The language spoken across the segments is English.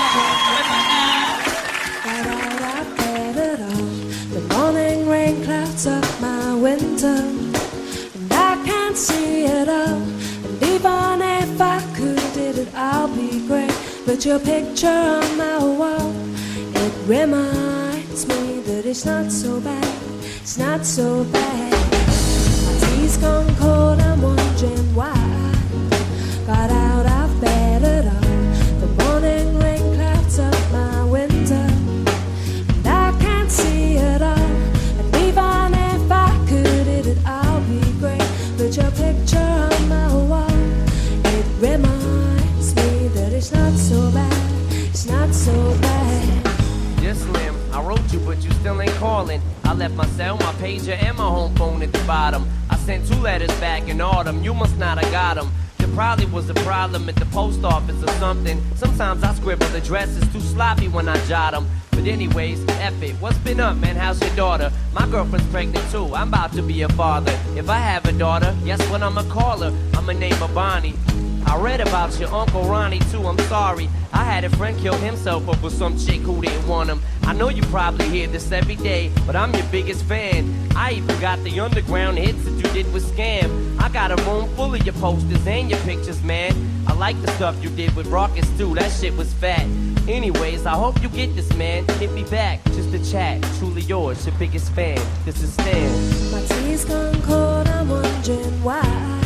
Got out of bed at all. The morning rain clouds up my window, and I can't see it all. And even if I could, it'd all be great. But your picture on my wall, it reminds me that it's not so bad. It's not so bad. My tea's gone cold, I'm wondering why I got out of bed at all. The morning rain clouds up my window, and I can't see it all. And even if I could, it'd all be great. But your picture on my wall, it reminds me that it's not so bad. It's not so bad. Just Slim, I wrote you, but you still ain't calling. I left my cell, my pager, and my home phone at the bottom. I sent 2 letters back in autumn. You must not have got them. There probably was a problem at the post office or something. Sometimes I scribble addresses too sloppy when I jot them. But anyways, F it. What's been up, man? How's your daughter? My girlfriend's pregnant too. I'm about to be a father. If I have a daughter, guess what I'ma call her? I'ma name her Bonnie. I read about your Uncle Ronnie too, I'm sorry. I had a friend kill himself over some chick who didn't want him. I know you probably hear this every day, but I'm your biggest fan. I even got the underground hits that you did with Scam. I got a room full of your posters and your pictures, man. I like the stuff you did with Rockets too, that shit was fat. Anyways, I hope you get this, man. Hit me back, just a chat. Truly yours, your biggest fan. This is Stan. My tea's gone cold, I'm wondering why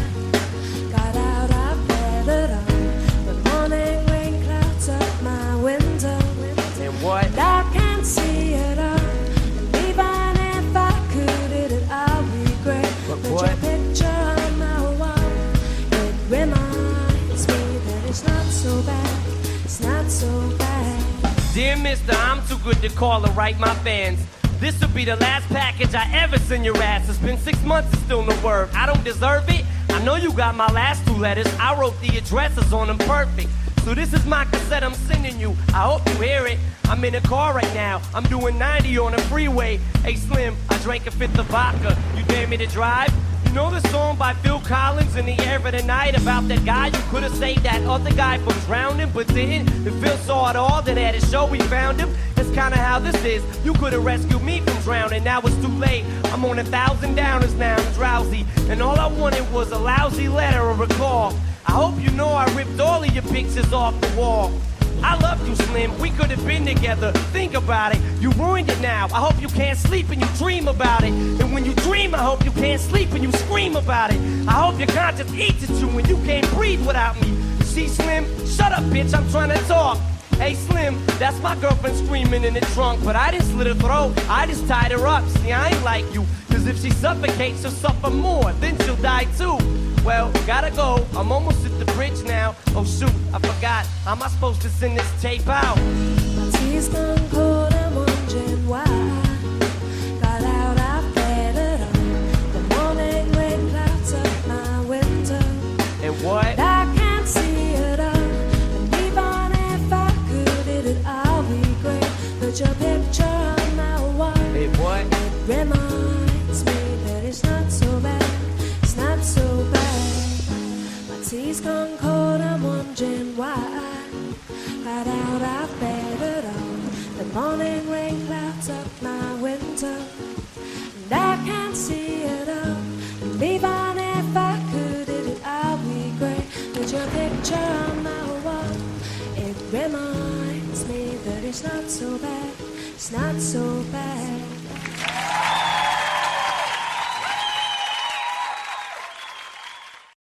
I got out of bed at all. The morning rain clouds up my window, And what? and I can't see it all. And even if I could, it'd all be great. But But what? your picture on my wall, it reminds me that it's not so bad. It's not so bad. Dear mister, I'm too good to call or write my fans. This'll be the last package I ever send your ass. It's been 6 months and still no word. I don't deserve it. I know you got my last 2 letters. I wrote the addresses on them perfect. So this is my cassette I'm sending you. I hope you hear it. I'm in a car right now. I'm doing 90 on the freeway. Hey Slim, I drank a 5th of vodka. You dare me to drive? You know the song by Phil Collins, In the Air of the Night, about that guy you could have saved that other guy from drowning but didn't? If Phil saw it all, then at his show we found him. That's kinda how this is. You could have rescued me from drowning, now it's too late. I'm on 1,000 downers now, I'm drowsy. And all I wanted was a lousy letter or a call. I hope you know I ripped all of your pictures off the wall. I loved you, Slim. We could have been together. Think about it. You ruined it now. I hope you can't sleep and you dream about it. And when you dream, I hope you can't sleep and you scream about it. I hope your conscience eats at you and you can't breathe without me. See, Slim? Shut up, bitch. I'm trying to talk. Hey, Slim, that's my girlfriend screaming in the trunk. But I didn't slit her throat. I just tied her up. See, I ain't like you. Cause if she suffocates, she'll suffer more. Then she'll die too. Well, gotta go. I'm almost at the bridge now. Oh shoot, I forgot. How am I supposed to send this tape out? My tea's gone cold, I'm wondering why I got out of bed at all. The morning rain clouds up my window, And what? and I can't see it all. And even if I could, it'd all be great. But your picture on my wall, Hey, what? it reminds me that it's not so bad. It's not so bad. My tea's gone cold, I'm wondering why I got out of bed at all. The morning rain clouds up my window, and I can't see it all. And even if I could, it'd all be great. But your picture on my wall, it reminds me that it's not so bad. It's not so bad.